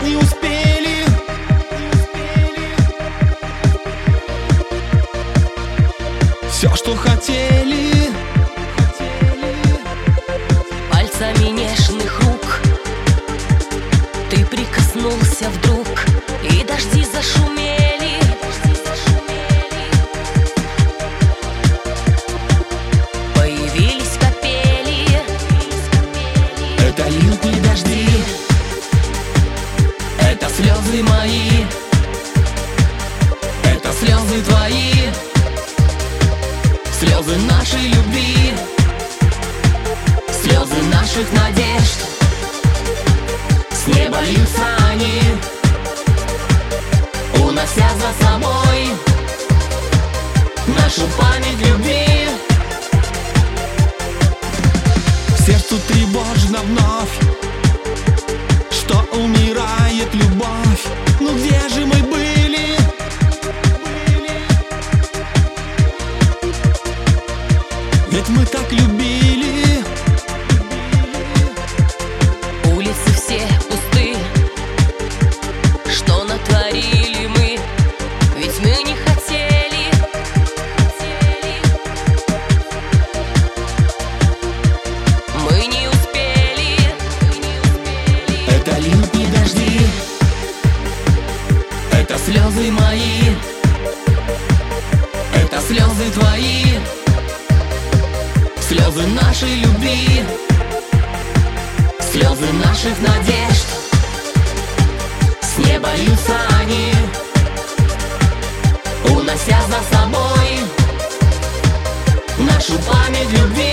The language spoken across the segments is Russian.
не успели. Все, что хотели. Пальцами нежных рук ты прикоснулся вдруг, и дожди зашумели. Появились капели. Это лютые дожди, это слезы мои, это слезы твои, слезы нашей любви, слезы наших надежд. С неба льются они, унося за собой нашу память любви. Сердцу тревожно вновь, что умирает любовь. Ну где же мы были? Ведь мы так любили. Улицы все пусты, что натворили мы, ведь мы не хотели. Мы не успели. Это лютые дожди, это слезы мои, это слезы твои, слезы нашей любви, слезы наших надежд. С неба льются они, унося за собой нашу память любви.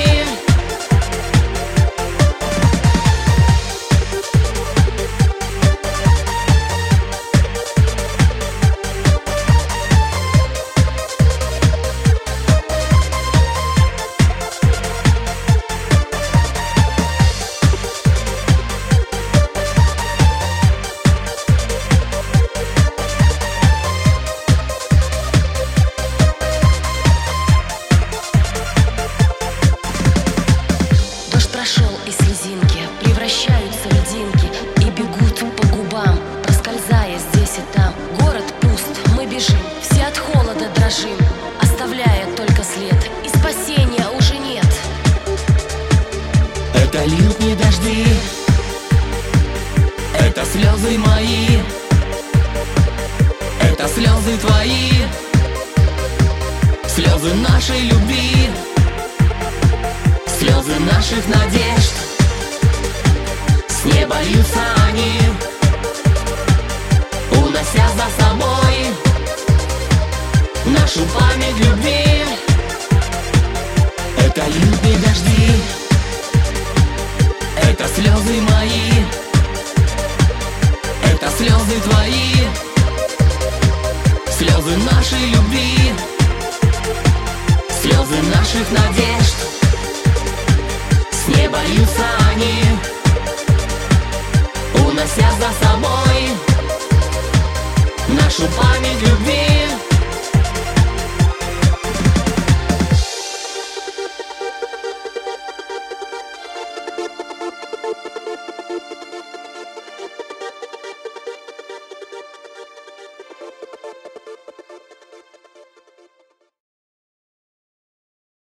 Прошел, и слезинки превращаются в льдинки и бегут по губам, проскользая здесь и там. Город пуст, мы бежим, все от холода дрожим, оставляя только след, и спасения уже нет. Это лютые дожди, это слезы мои, это слезы твои, слезы нашей любви, слезы наших надежд. С неба льются они, унося за собой нашу память любви. Это лютые дожди, это слезы мои, это слезы твои, слезы нашей любви, слезы наших надежд. С неба льются они, унося за собой нашу память.